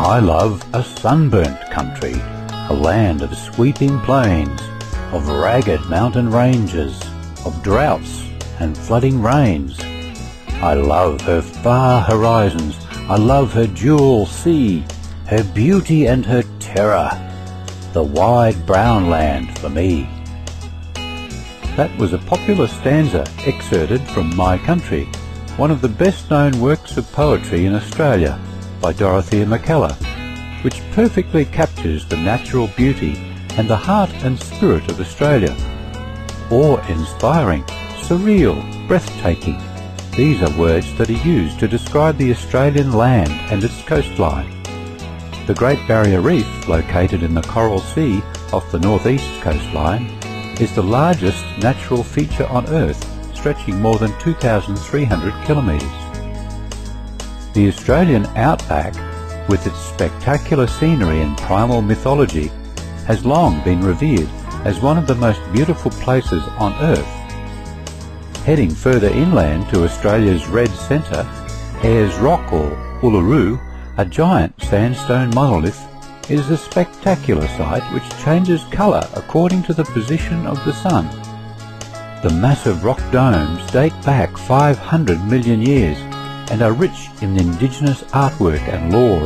I love a sunburnt country, a land of sweeping plains, of ragged mountain ranges, of droughts and flooding rains. I love her far horizons, I love her jewel sea, her beauty and her terror, the wide brown land for me. That was a popular stanza excerpted from My Country, one of the best-known works of poetry in Australia by Dorothea Mackellar, which perfectly captures the natural beauty and the heart and spirit of Australia. Awe-inspiring, surreal, breathtaking. These are words that are used to describe the Australian land and its coastline. The Great Barrier Reef, located in the Coral Sea off the northeast coastline, is the largest natural feature on Earth, stretching more than 2,300 kilometres. The Australian outback, with its spectacular scenery and primal mythology, has long been revered as one of the most beautiful places on Earth. Heading further inland to Australia's Red Centre, Ayers Rock or Uluru, a giant sandstone monolith, is a spectacular sight which changes colour according to the position of the sun. The massive rock domes date back 500 million years and are rich in indigenous artwork and lore.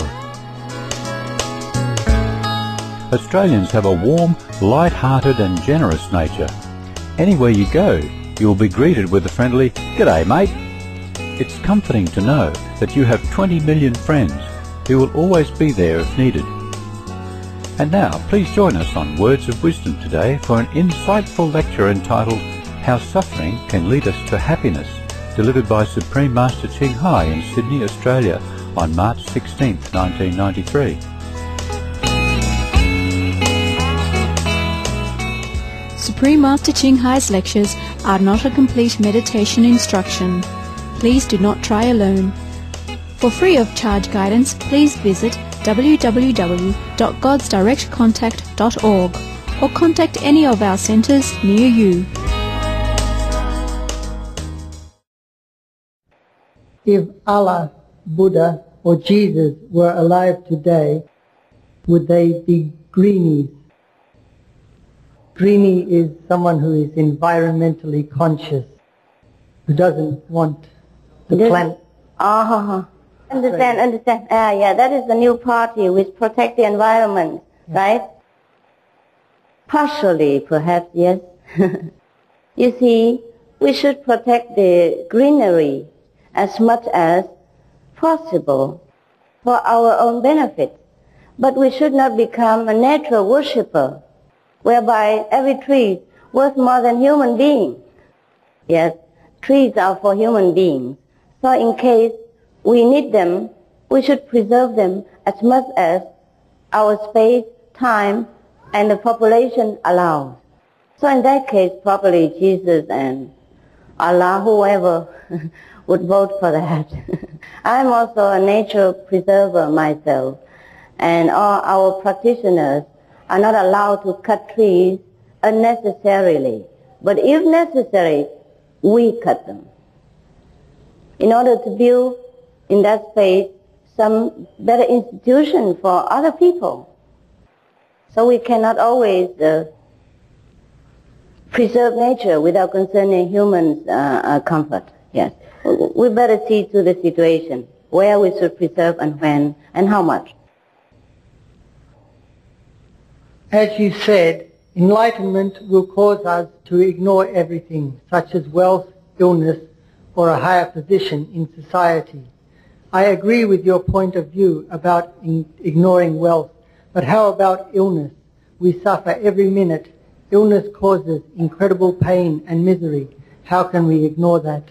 Australians have a warm, light-hearted and generous nature. Anywhere you go, you will be greeted with a friendly, "G'day mate." It's comforting to know that you have 20 million friends who will always be there if needed. And now, please join us on Words of Wisdom today for an insightful lecture entitled How Suffering Can Lead Us to Happiness, delivered by Supreme Master Ching Hai in Sydney, Australia on March 16, 1993. Supreme Master Ching Hai's lectures are not a complete meditation instruction. Please do not try alone. For free of charge guidance, please visit www.godsdirectcontact.org or contact any of our centres near you. If Allah, Buddha or Jesus were alive today, would they be greenies? Greenie is someone who is environmentally conscious, who doesn't want the planet. Understand. Yeah, that is the new party which protect the environment, right? Partially, perhaps, yes. You see, we should protect the greenery as much as possible for our own benefit. But we should not become a nature worshipper, whereby every tree is worth more than human being. Yes, trees are for human beings. So in case we need them, we should preserve them as much as our space, time, and the population allows. So in that case, probably Jesus and Allah, whoever, would vote for that. I'm also a nature preserver myself, and all our practitioners are not allowed to cut trees unnecessarily. But if necessary, we cut them in order to build in that space some better institution for other people. So we cannot always preserve nature without concerning humans' comfort. Yes, we better see to the situation where we should preserve and when and how much. As you said, enlightenment will cause us to ignore everything, such as wealth, illness, or a higher position in society. I agree with your point of view about ignoring wealth, but how about illness? We suffer every minute. Illness causes incredible pain and misery. How can we ignore that?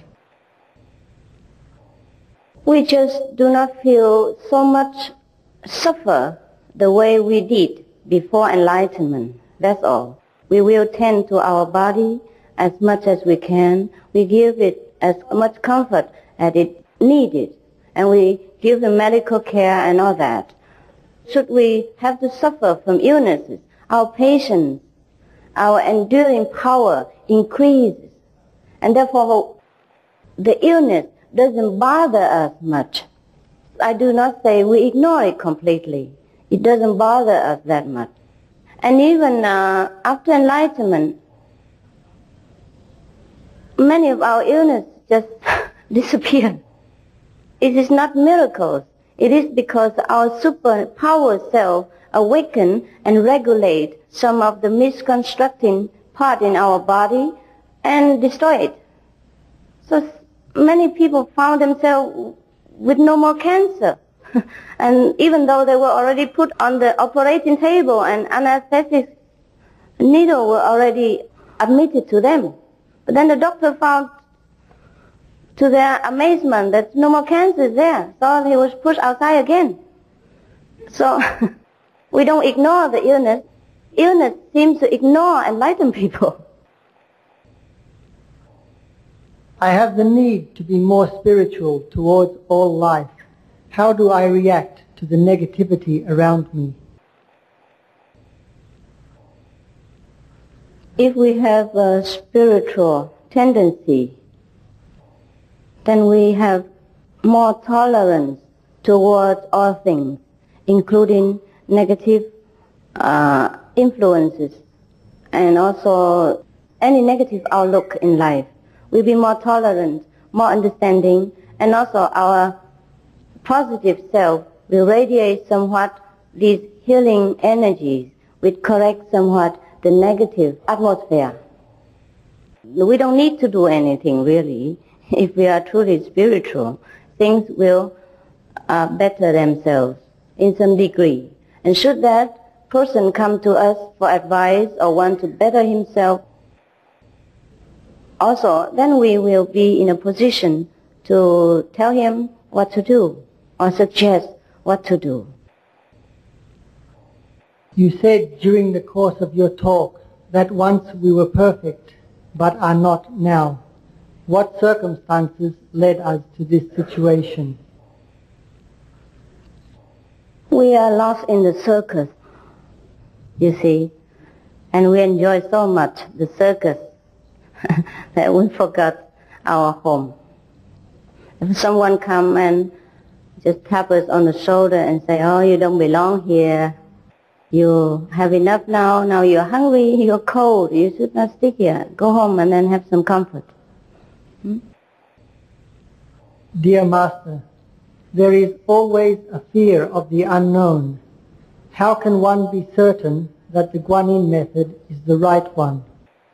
We just do not feel so much suffer the way we did before enlightenment. That's all. We will tend to our body as much as we can. We give it as much comfort as it needed. And we give the medical care and all that. Should we have to suffer from illnesses, our patience, our enduring power increases. And therefore, the illness doesn't bother us much. I do not say we ignore it completely. It doesn't bother us that much. And even after enlightenment, many of our illnesses just disappear. It is not miracles. It is because our superpower self awaken and regulate some of the misconstructing part in our body and destroy it. So many people found themselves with no more cancer. And even though they were already put on the operating table and anesthetic needle were already admitted to them. But then the doctor found, to their amazement, that no more cancer is there. So he was pushed outside again. So we don't ignore the illness. Illness seems to ignore enlightened people. I have the need to be more spiritual towards all life. How do I react to the negativity around me? If we have a spiritual tendency, then we have more tolerance towards all things, including negative influences and also any negative outlook in life. We'll be more tolerant, more understanding, and also our positive self will radiate somewhat these healing energies, which correct somewhat the negative atmosphere. We don't need to do anything really. If we are truly spiritual, things will better themselves in some degree. And should that person come to us for advice or want to better himself, also, then we will be in a position to tell him what to do or suggest what to do. You said during the course of your talk that once we were perfect, but are not now. What circumstances led us to this situation? We are lost in the circus, you see, and we enjoy so much the circus that we forgot our home. If someone come and just tap us on the shoulder and say, oh, you don't belong here, you have enough now you're hungry, you're cold, you should not stick here, go home and then have some comfort. Dear Master, there is always a fear of the unknown. How can one be certain that the Guanyin method is the right one?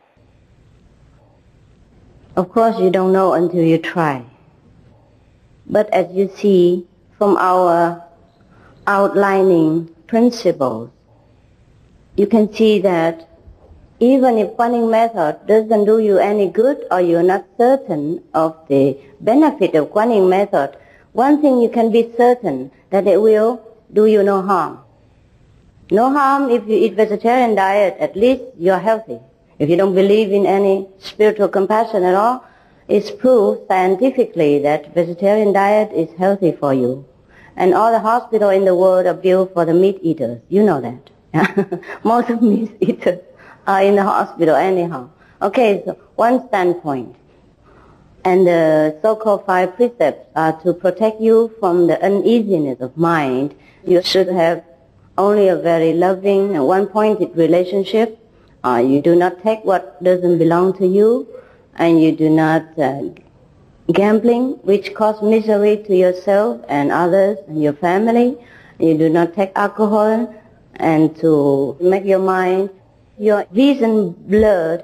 Of course you don't know until you try. But as you see from our outlining principles, you can see that even if Guanyin method doesn't do you any good or you're not certain of the benefit of Guanyin method, one thing you can be certain that it will do you no harm. No harm if you eat vegetarian diet, at least you're healthy. If you don't believe in any spiritual compassion at all, it's proved scientifically that vegetarian diet is healthy for you. And all the hospitals in the world are built for the meat eaters. You know that. Most of meat eaters are in the hospital anyhow. Okay, so one standpoint. And the so-called 5 precepts are to protect you from the uneasiness of mind. You should have only a very loving and one-pointed relationship. You do not take what doesn't belong to you, and you do not gambling, which cause misery to yourself and others and your family. You do not take alcohol and to make your mind, your vision blurred,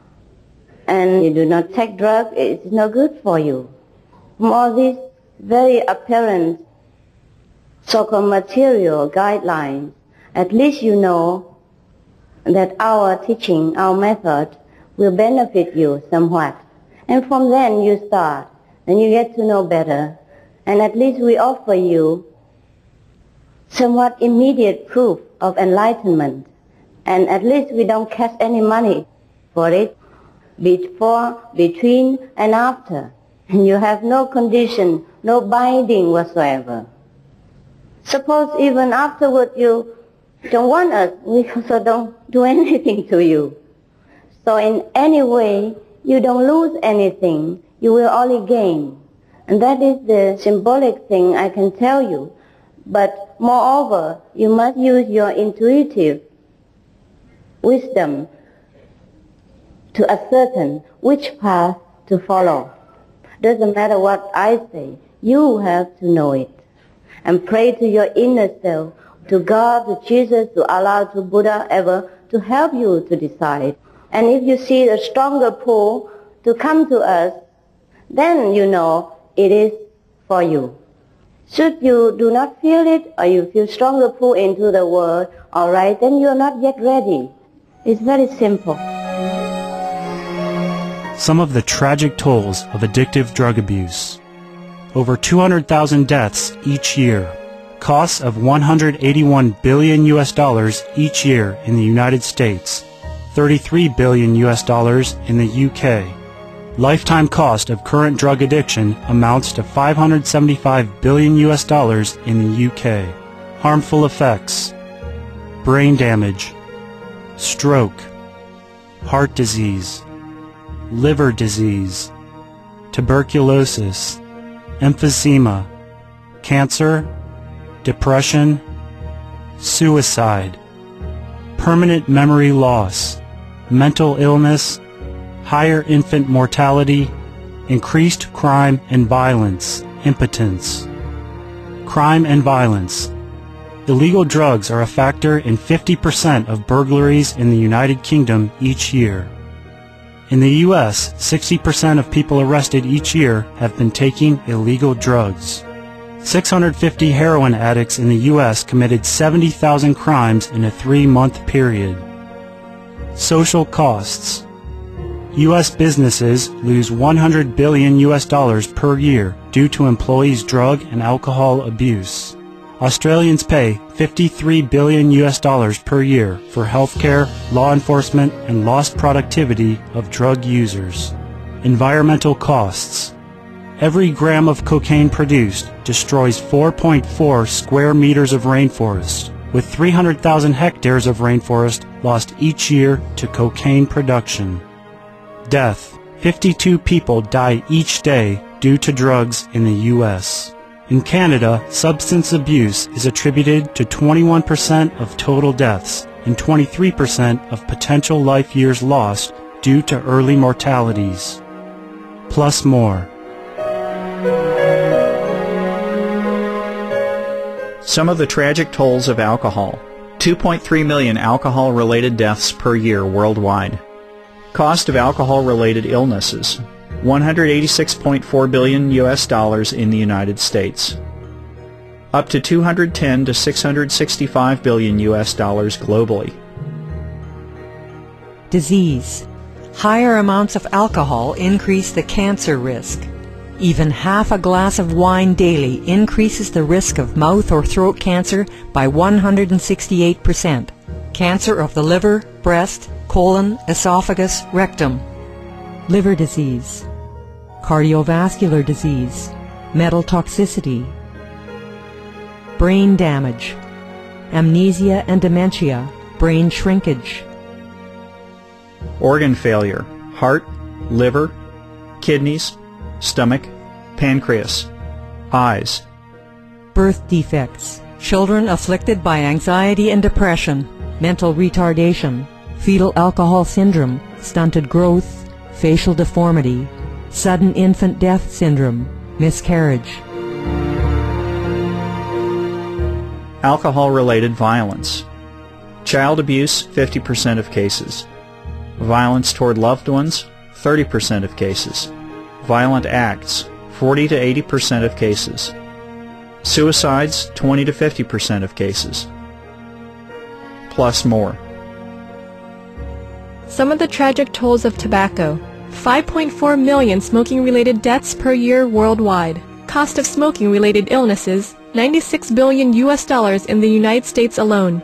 and you do not take drugs. It's no good for you. From all these very apparent so-called material guidelines, at least you know that our teaching, our method, will benefit you somewhat. And from then you start, and you get to know better. And at least we offer you somewhat immediate proof of enlightenment. And at least we don't cash any money for it, before, between, and after. And you have no condition, no binding whatsoever. Suppose even afterward you don't want us, we also don't do anything to you. So in any way, you don't lose anything, you will only gain. And that is the symbolic thing I can tell you. But moreover, you must use your intuitive wisdom to ascertain which path to follow. Doesn't matter what I say, you have to know it. And pray to your inner self, to God, to Jesus, to Allah, to Buddha, ever, to help you to decide. And if you see a stronger pull to come to us, then you know it is for you. Should you do not feel it, or you feel stronger pull into the world, all right, then you are not yet ready. It's very simple. Some of the tragic tolls of addictive drug abuse. Over 200,000 deaths each year. Costs of $181 billion each year in the United States. $33 billion in the UK. Lifetime cost of current drug addiction amounts to $575 billion in the UK. Harmful effects: brain damage, stroke, heart disease, liver disease, tuberculosis, emphysema, cancer, depression, suicide, permanent memory loss, mental illness, higher infant mortality, increased crime and violence, impotence. Crime and violence. Illegal drugs are a factor in 50% of burglaries in the United Kingdom each year. In the U.S., 60% of people arrested each year have been taking illegal drugs. 650 heroin addicts in the U.S. committed 70,000 crimes in a 3-month period. Social costs. U.S. businesses lose $100 billion per year due to employees' drug and alcohol abuse. Australians pay $53 billion per year for healthcare, law enforcement, and lost productivity of drug users. Environmental costs. Every gram of cocaine produced destroys 4.4 square meters of rainforest, with 300,000 hectares of rainforest lost each year to cocaine production. Death. 52 people die each day due to drugs in the U.S. In Canada, substance abuse is attributed to 21% of total deaths and 23% of potential life years lost due to early mortalities. Plus more. Some of the tragic tolls of alcohol. 2.3 million alcohol-related deaths per year worldwide. Cost of alcohol-related illnesses. $186.4 billion in the United States. Up to $210 to $665 billion globally. Disease. Higher amounts of alcohol increase the cancer risk. Even half a glass of wine daily increases the risk of mouth or throat cancer by 168%. Cancer of the liver, breast, colon, esophagus, rectum. Liver disease. Cardiovascular disease, metal toxicity, brain damage, amnesia and dementia, brain shrinkage. Organ failure, heart, liver, kidneys, stomach, pancreas, eyes. Birth defects, children afflicted by anxiety and depression, mental retardation, fetal alcohol syndrome, stunted growth, facial deformity, sudden infant death syndrome, miscarriage. Alcohol-related violence. Child abuse, 50% of cases. Violence toward loved ones, 30% of cases. Violent acts, 40 to 80% of cases. Suicides, 20 to 50% of cases. Plus more. Some of the tragic tolls of tobacco. 5.4 million smoking-related deaths per year worldwide. Cost of smoking-related illnesses, $96 billion in the United States alone.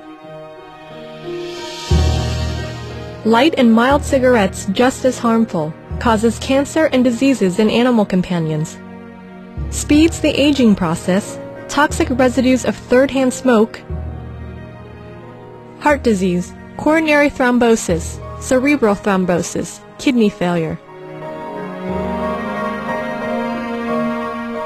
Light and mild cigarettes just as harmful. Causes cancer and diseases in animal companions. Speeds the aging process. Toxic residues of third-hand smoke. Heart disease, coronary thrombosis, cerebral thrombosis, kidney failure.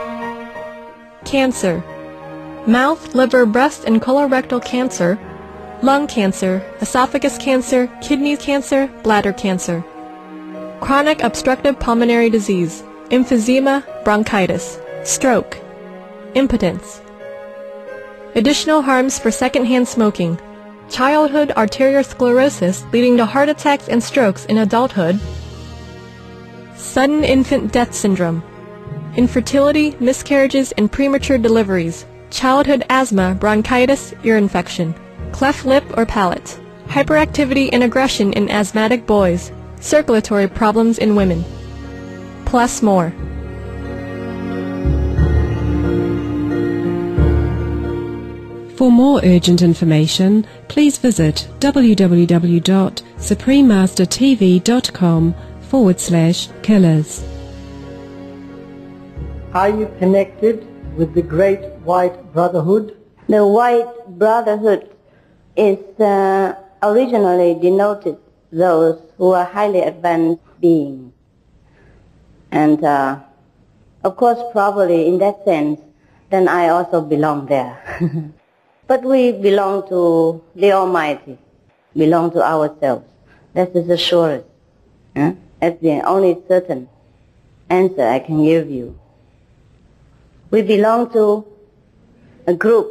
cancer, mouth, liver, breast, and colorectal cancer, lung cancer, esophagus cancer, kidney cancer, bladder cancer, chronic obstructive pulmonary disease, emphysema, bronchitis, stroke, impotence. Additional harms for secondhand smoking: childhood arteriosclerosis leading to heart attacks and strokes in adulthood, sudden infant death syndrome, infertility, miscarriages, and premature deliveries, childhood asthma, bronchitis, ear infection, cleft lip or palate, hyperactivity and aggression in asthmatic boys, circulatory problems in women, plus more. For more urgent information, please visit www.suprememastertv.com/killers. Are you connected with the Great White Brotherhood? The White Brotherhood is originally denoted those who are highly advanced beings. And of course, probably in that sense, then I also belong there. But we belong to the Almighty, belong to ourselves. That is the surest. That's the only certain answer I can give you. We belong to a group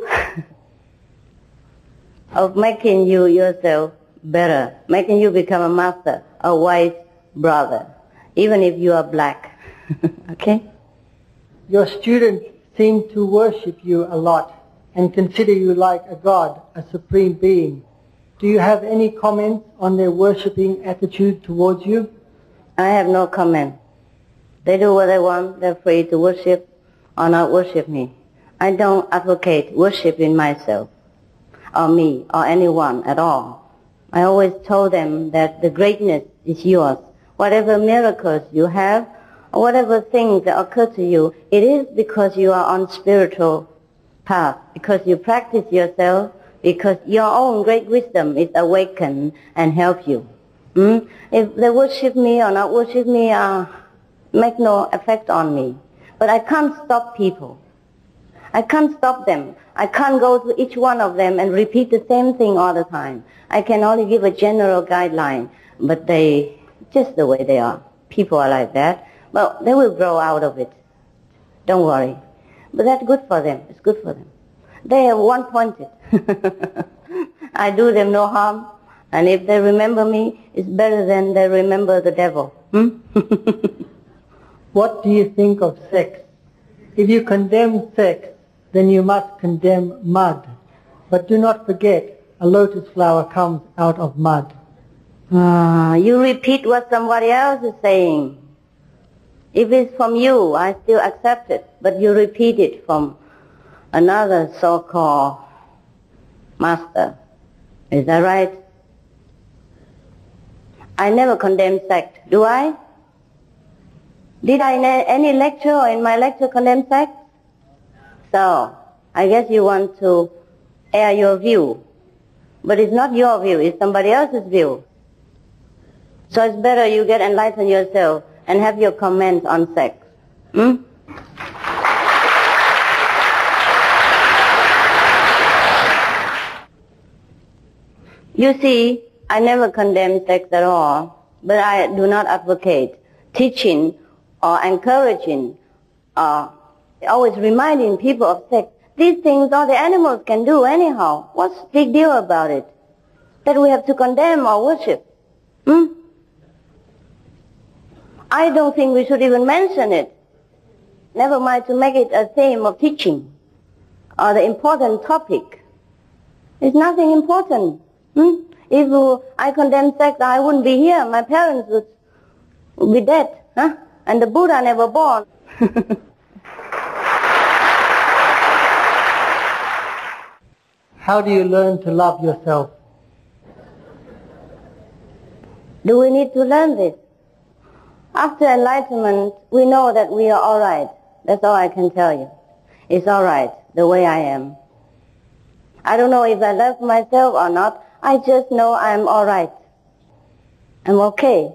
of making you yourself better, making you become a master, a white brother, even if you are black. Okay? Your students seem to worship you a lot and consider you like a god, a supreme being. Do you have any comments on their worshipping attitude towards you? I have no comment. They do what they want. They're free to worship or not worship me. I don't advocate worshiping myself or me or anyone at all. I always told them that the greatness is yours. Whatever miracles you have or whatever things that occur to you, it is because you are on spiritual path, because you practice yourself, because your own great wisdom is awakened and help you. If they worship me or not worship me, make no effect on me. But I can't stop people. I can't stop them. I can't go to each one of them and repeat the same thing all the time. I can only give a general guideline, but they, just the way they are. People are like that. Well, they will grow out of it. Don't worry. But that's good for them. It's good for them. They are one-pointed. I do them no harm. And if they remember me, it's better than they remember the devil. What do you think of sex? If you condemn sex, then you must condemn mud. But do not forget, a lotus flower comes out of mud. You repeat what somebody else is saying. If it's from you, I still accept it. But you repeat it from another so-called master. Is that right? I never condemn sex, do I? Did I in any lecture or in my lecture condemn sex? So, I guess you want to air your view. But it's not your view, it's somebody else's view. So it's better you get enlightened yourself and have your comment on sex. You see, I never condemn sex at all, but I do not advocate teaching or encouraging or always reminding people of sex. These things all the animals can do anyhow. What's the big deal about it? That we have to condemn or worship? I don't think we should even mention it. Never mind to make it a theme of teaching or the important topic. It's nothing important. If I condemn sex, I wouldn't be here. My parents would be dead. And the Buddha never born. How do you learn to love yourself? Do we need to learn this? After enlightenment, we know that we are all right. That's all I can tell you. It's all right, the way I am. I don't know if I love myself or not. I just know I'm all right. I'm okay.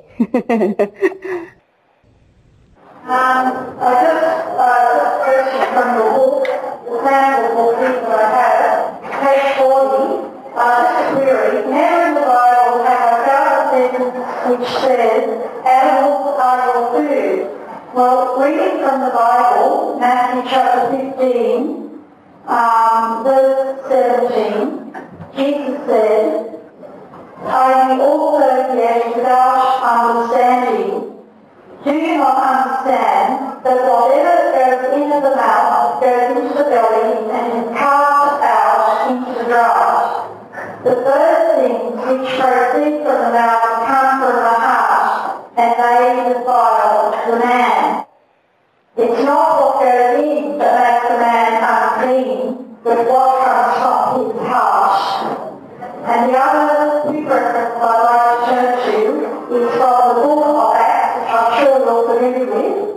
I just question from the book the sample book that I have, page 40, just a query. Never in the Bible have I found a sentence which says, animals are your food. Well, reading from the Bible, Matthew chapter 15, verse 17, Jesus said, "Are ye also yet without understanding? Do you not understand that whatever goes into the mouth goes into the belly and is cast out into the draught? The first things which proceed from the mouth come from the heart, and they defile the man. It's not what goes in that makes a man unclean, but what comes from his heart." And the other big reference I'd like to turn to is from the book of Acts, which I'm sure you're familiar with.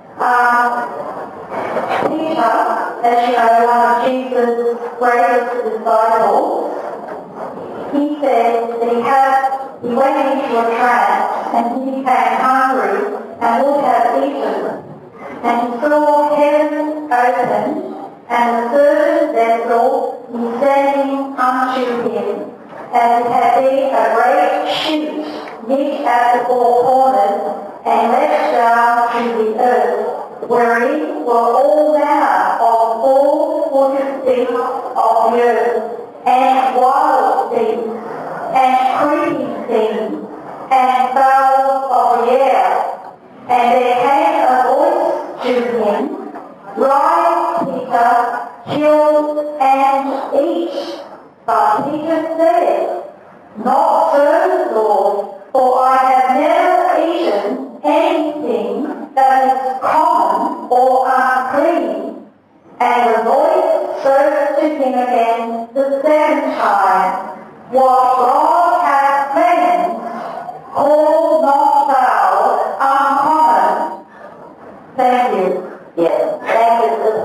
Peter, as you know, one of Jesus' greatest disciples, he said that he went into a trance and he became hungry and would have eaten. And he saw heaven opened and a certain vessel descending unto him, and it had been a great sheet knit at the four corners and let down to the earth, wherein were all manner of four-footed beasts of the earth, and wild beasts, and creeping things, and fowls of the air. And there came a voice to him, "Rise, Peter, kill and eat." But Peter said, "Not so, Lord, for I have never eaten anything that is common or unclean." And the voice spoke to him again the second time, "What God hath cleansed, call not thou uncommon." Thank you. Yes, thank you.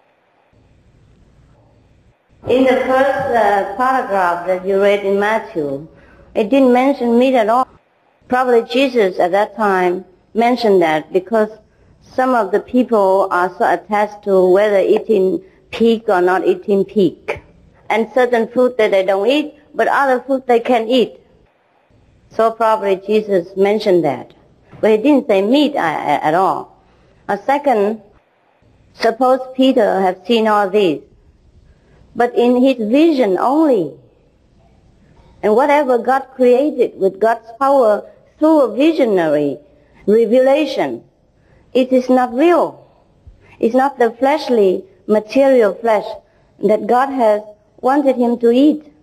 In the first paragraph that you read in Matthew, it didn't mention meat at all. Probably Jesus at that time mentioned that because some of the people are so attached to whether eating pig or not eating pig. And certain food that they don't eat, but other food they can eat. So probably Jesus mentioned that. But he didn't say meat at all. A second, suppose Peter have seen all these, but in his vision only. And whatever God created with God's power through a visionary revelation, it is not real. It's not the fleshly, material flesh that God has wanted him to eat.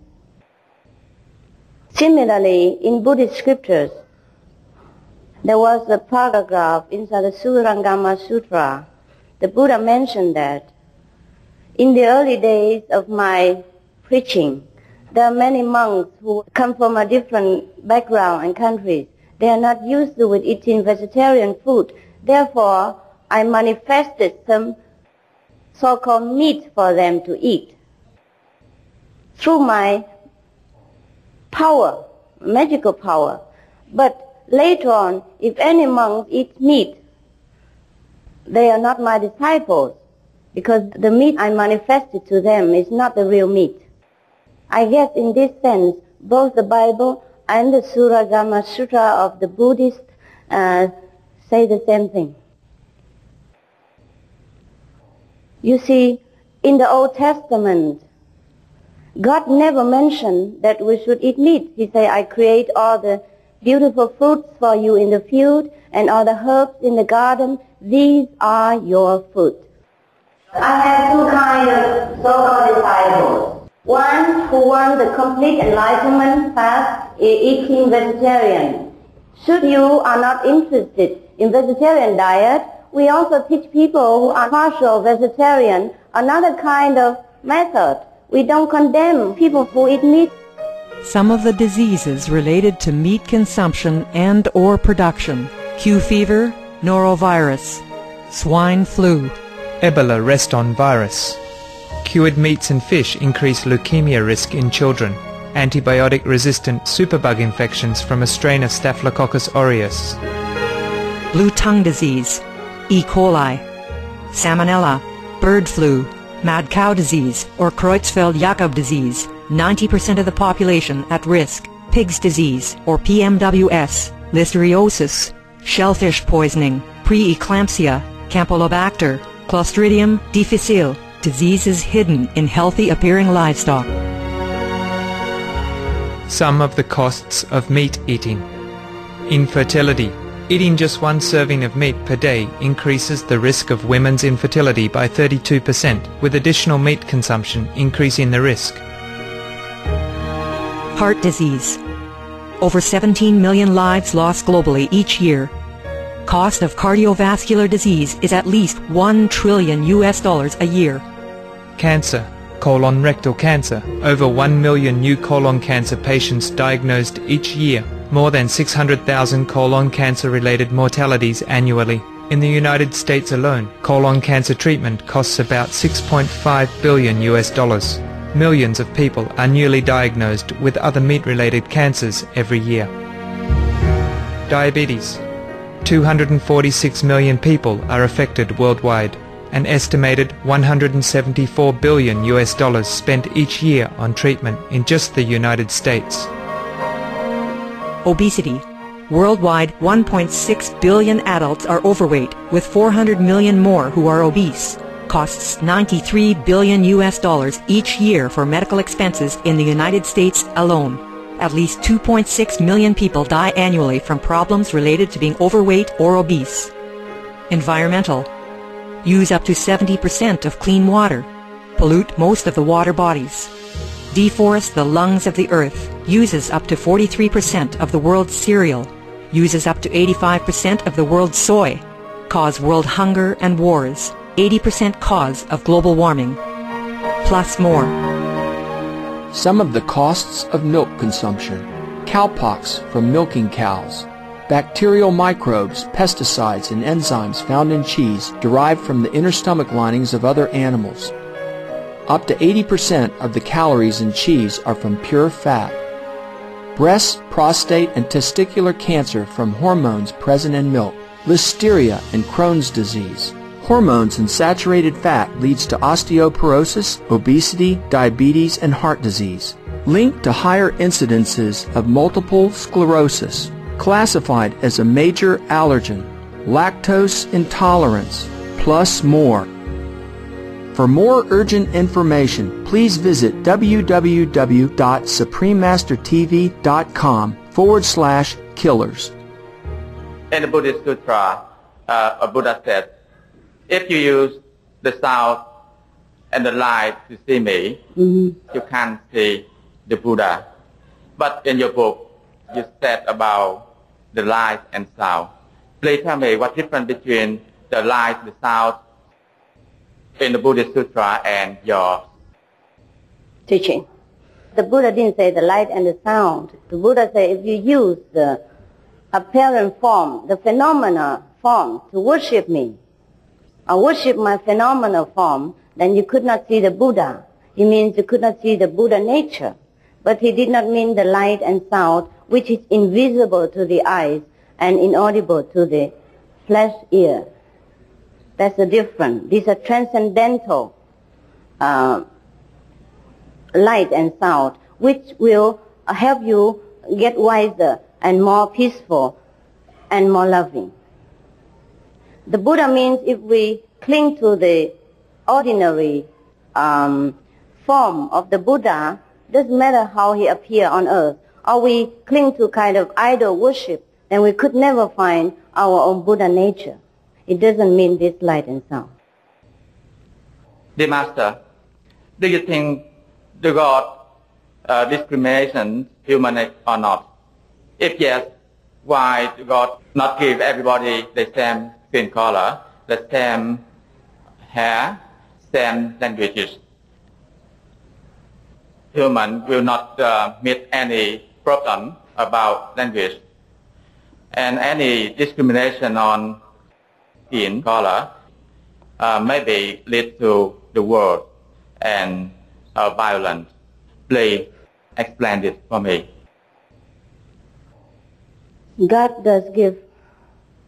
Similarly, in Buddhist scriptures, there was a paragraph inside the Surangama Sutra. The Buddha mentioned that in the early days of my preaching, there are many monks who come from a different background and countries. They are not used to eating vegetarian food. Therefore, I manifested some so-called meat for them to eat. Through my power, magical power. But later on, if any monk eats meat, they are not my disciples, because the meat I manifested to them is not the real meat. I guess in this sense, both the Bible and the Surangama Sutra of the Buddhists say the same thing. You see, in the Old Testament, God never mentioned that we should eat meat. He said, "I create all the beautiful fruits for you in the field and all the herbs in the garden. These are your food." I have two kinds of so-called disciples. One who want the complete enlightenment path is eating vegetarian. Should you are not interested in vegetarian diet, we also teach people who are partial vegetarian another kind of method. We don't condemn people who eat meat. Some of the diseases related to meat consumption and or production: Q fever, norovirus, swine flu, Ebola reston virus. Cured meats and fish increase leukemia risk in children. Antibiotic-resistant superbug infections from a strain of Staphylococcus aureus. blue tongue disease, E. coli, salmonella, bird flu, Mad cow disease or Creutzfeldt-Jakob disease, 90% of the population at risk. Pig's disease or PMWS, listeriosis, shellfish poisoning, preeclampsia, Campylobacter, Clostridium difficile, diseases hidden in healthy appearing livestock. Some of the costs of meat eating. Infertility. Eating just one serving of meat per day increases the risk of women's infertility by 32%, with additional meat consumption increasing the risk. Heart disease. Over 17 million lives lost globally each year. Cost of cardiovascular disease is at least $1 trillion a year. Cancer. Colon rectal cancer. Over 1 million new colon cancer patients diagnosed each year. More than 600,000 colon cancer-related mortalities annually. In the United States alone, colon cancer treatment costs about $6.5 billion. Millions of people are newly diagnosed with other meat-related cancers every year. Diabetes. 246 million people are affected worldwide. An estimated $174 billion spent each year on treatment in just the United States. Obesity. Worldwide, 1.6 billion adults are overweight, with 400 million more who are obese. Costs $93 billion each year for medical expenses in the United States alone. At least 2.6 million people die annually from problems related to being overweight or obese. Environmental. Use up to 70% of clean water. Pollute most of the water bodies. Deforest the lungs of the earth. Uses up to 43% of the world's cereal. Uses up to 85% of the world's soy. Cause world hunger and wars. 80% cause of global warming. Plus more. Some of the costs of milk consumption. Cowpox from milking cows. Bacterial microbes, pesticides, and enzymes found in cheese derived from the inner stomach linings of other animals. Up to 80% of the calories in cheese are from pure fat. Breast, prostate, and testicular cancer from hormones present in milk. Listeria and Crohn's disease. Hormones in saturated fat leads to osteoporosis, obesity, diabetes, and heart disease. Linked to higher incidences of multiple sclerosis. Classified as a major allergen. Lactose intolerance. Plus more. For more urgent information, please visit www.suprememastertv.com/killers. In the Buddhist Sutra, Buddha said, if you use the sound and the light to see me, you can't see the Buddha. But in your book, you said about the light and sound. Please tell me what difference between the light, the sound, in the Buddhist Sutra and your teaching. The Buddha didn't say the light and the sound. The Buddha said if you use the apparent form, the phenomena form to worship me, or worship my phenomenal form, then you could not see the Buddha. It means you could not see the Buddha nature. But he did not mean the light and sound, which is invisible to the eyes and inaudible to the flesh ear. That's the difference. These are transcendental light and sound, which will help you get wiser and more peaceful and more loving. The Buddha means if we cling to the ordinary form of the Buddha, doesn't matter how he appears on earth, or we cling to kind of idol worship, then we could never find our own Buddha nature. It doesn't mean this light and sound. Dear Master, do you think the God discrimination human or not? If yes, why do God not give everybody the same skin color, the same hair, same languages? Human will not meet any problem about language, and any discrimination on skin color maybe lead to the war and violence. Please explain it for me. God does give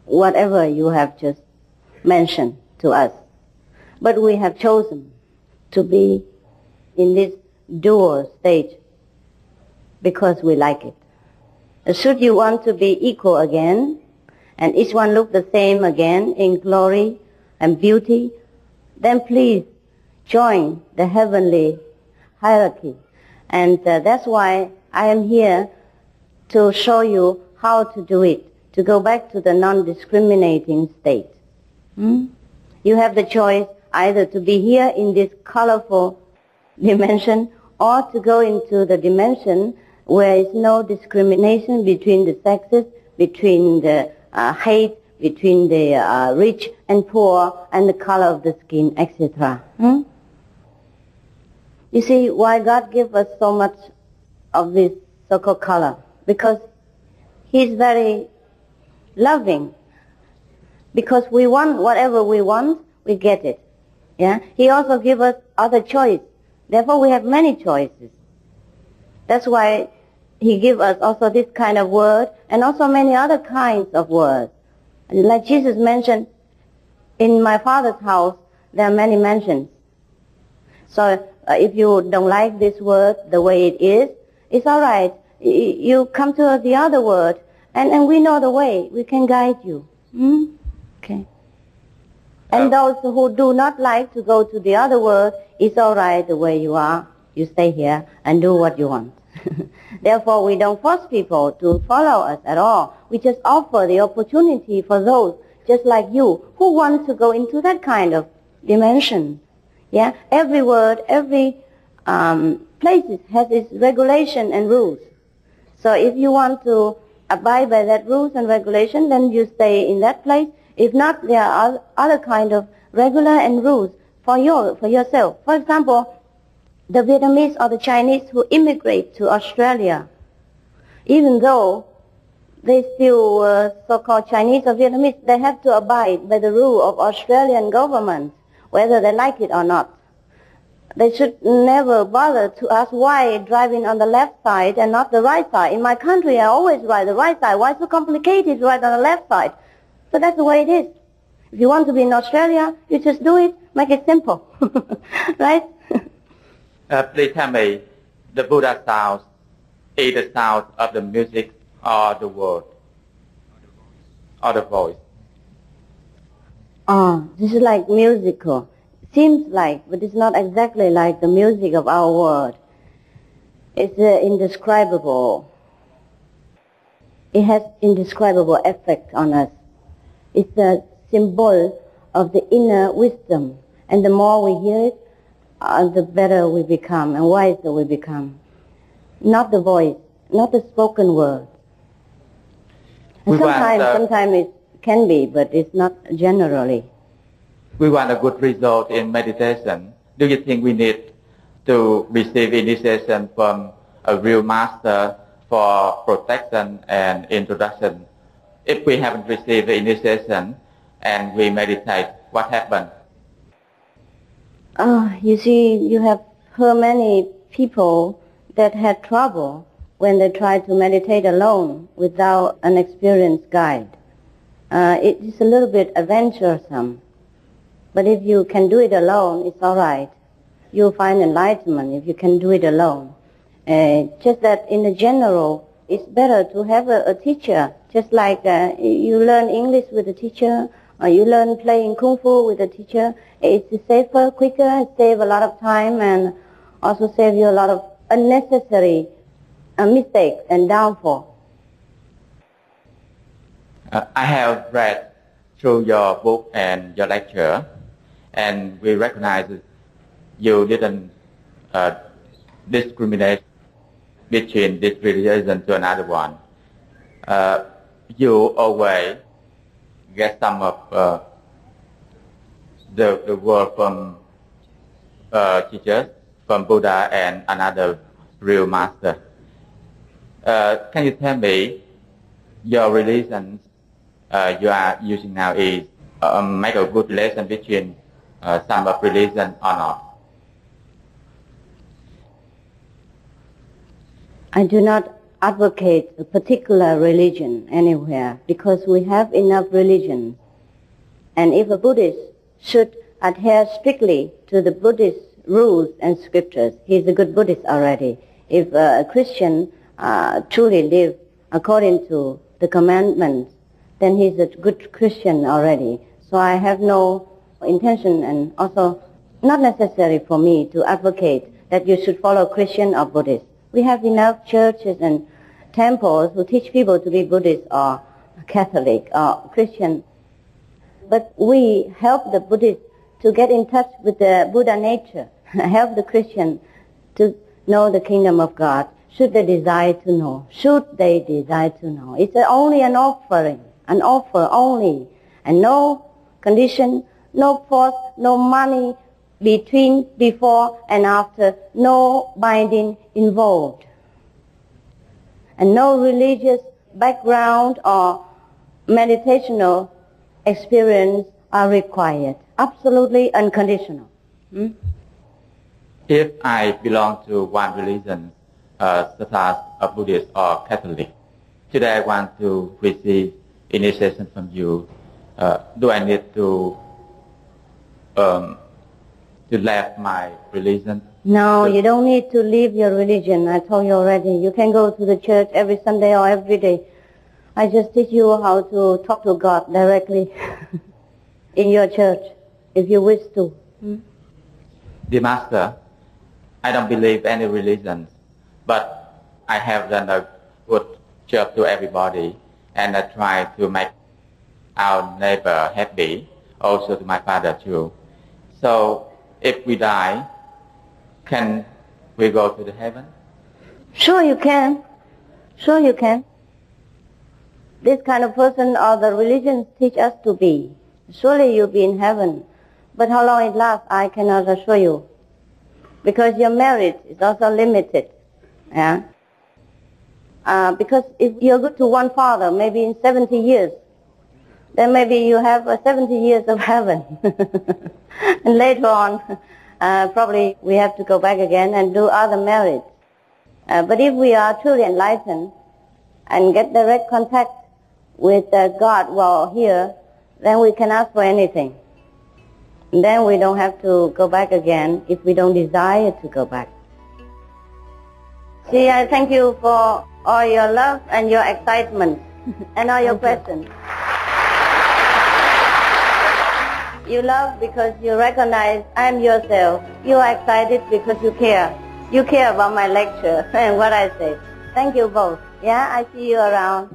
whatever you have just mentioned to us, but we have chosen to be in this dual state because we like it. Should you want to be equal again, and each one look the same again in glory and beauty, then please join the heavenly hierarchy. And that's why I am here to show you how to do it, to go back to the non-discriminating state. You have the choice either to be here in this colorful dimension or to go into the dimension where there is no discrimination between the sexes, between the hate, between the rich and poor, and the color of the skin, etc. You see why God gives us so much of this so-called color? Because He's very loving. Because we want whatever we want, we get it. Yeah. He also gives us other choice. Therefore, we have many choices. That's why He gives us also this kind of word and also many other kinds of words. Like Jesus mentioned, in my Father's house, there are many mansions. So if you don't like this word the way it is, it's all right. You come to the other word, and we know the way. We can guide you. Okay. And those who do not like to go to the other world, it's all right the way you are. You stay here and do what you want. Therefore, we don't force people to follow us at all. We just offer the opportunity for those, just like you, who want to go into that kind of dimension. Yeah, every word, every place has its regulation and rules. So if you want to abide by that rules and regulation, then you stay in that place. If not, there are other kind of regular and rules for yourself. For example, the Vietnamese or the Chinese who immigrate to Australia, even though they still so-called Chinese or Vietnamese, they have to abide by the rule of Australian government, whether they like it or not. They should never bother to ask why driving on the left side and not the right side. In my country, I always ride the right side. Why so complicated to ride on the left side? So that's the way it is. If you want to be in Australia, you just do it, make it simple. Right? Please tell me, the Buddha sound is the sound of the music or the word or the voice? This is like musical. Seems like, but it's not exactly like the music of our world. It's indescribable. It has indescribable effect on us. It's a symbol of the inner wisdom. And the more we hear it, the better we become and wiser we become. Not the voice, not the spoken word. And sometimes it can be, but it's not generally. We want a good result in meditation. Do you think we need to receive initiation from a real master for protection and introduction? If we haven't received the initiation and we meditate, what happens? You see, you have heard many people that had trouble when they tried to meditate alone without an experienced guide. It is a little bit adventuresome. But if you can do it alone, it's all right. You'll find enlightenment if you can do it alone. Just that in the general, it's better to have a teacher. Just like you learn English with a teacher, or you learn playing Kung Fu with a teacher. It's safer, quicker, save a lot of time, and also save you a lot of unnecessary mistakes and downfall. I have read through your book and your lecture, and we recognize that you didn't discriminate between this religion to another one. You always get some of the word from teachers, from Buddha and another real master. Can you tell me your religion you are using now is make a good relation between some of religion or not? I do not advocate a particular religion anywhere because we have enough religions. And if a Buddhist should adhere strictly to the Buddhist rules and scriptures, he's a good Buddhist already. If a Christian truly live according to the commandments, then he's a good Christian already. So I have no intention, and also not necessary for me to advocate that you should follow Christian or Buddhist. We have enough churches and temples who teach people to be Buddhist or Catholic or Christian. But we help the Buddhist to get in touch with the Buddha nature, help the Christian to know the kingdom of God, should they desire to know. Should they desire to know. It's only an offering, an offer only, and no condition, no force, no money between, before and after, no binding involved. And no religious background or meditational experience are required. Absolutely unconditional. If I belong to one religion, such as a Buddhist or Catholic, today I want to receive initiation from you. Do I need to leave my religion? No, you don't need to leave your religion. I told you already. You can go to the church every Sunday or every day. I just teach you how to talk to God directly in your church, if you wish to. Dear Master, I don't believe any religion, but I have done a good job to everybody, and I try to make our neighbor happy, also to my father too. So, if we die, can we go to the heaven? Sure you can. Sure you can. This kind of person or the religions teach us to be. Surely you'll be in heaven. But how long it lasts, I cannot assure you. Because your merit is also limited. Yeah? Because if you're good to one father, maybe in 70 years, then maybe you have 70 years of heaven. And later on, probably we have to go back again and do other merits. But if we are truly enlightened and get direct contact with God while here, then we can ask for anything. And then we don't have to go back again if we don't desire to go back. See, I thank you for all your love and your excitement and all your questions. You love because you recognize I'm yourself. You are excited because you care. You care about my lecture and what I say. Thank you both. Yeah, I see you around.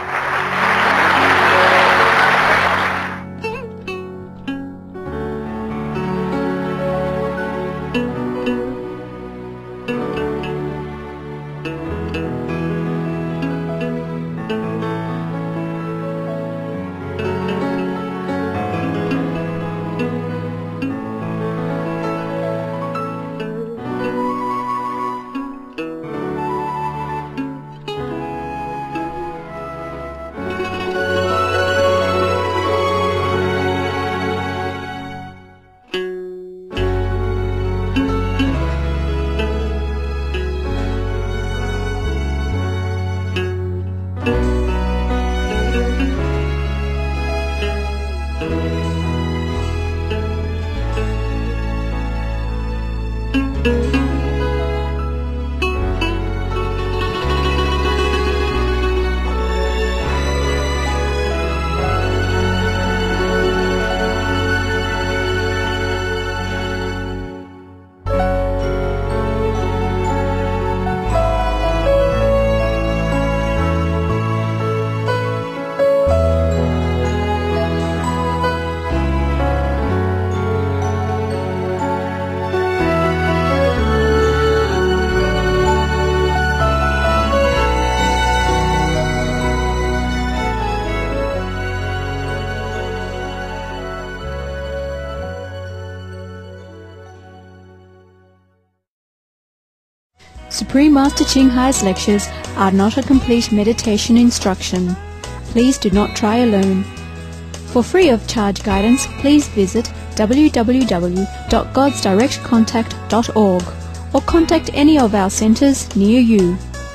Supreme Master Ching Hai's lectures are not a complete meditation instruction. Please do not try alone. For free of charge guidance, please visit www.godsdirectcontact.org or contact any of our centres near you.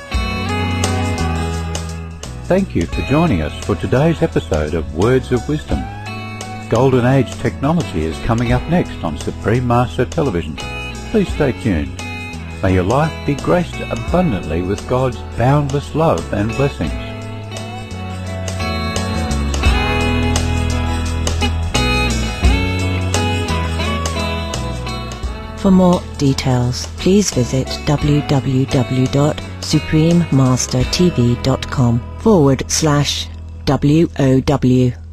Thank you for joining us for today's episode of Words of Wisdom. Golden Age technology is coming up next on Supreme Master Television. Please stay tuned. May your life be graced abundantly with God's boundless love and blessings. For more details, please visit www.suprememastertv.com/WOW.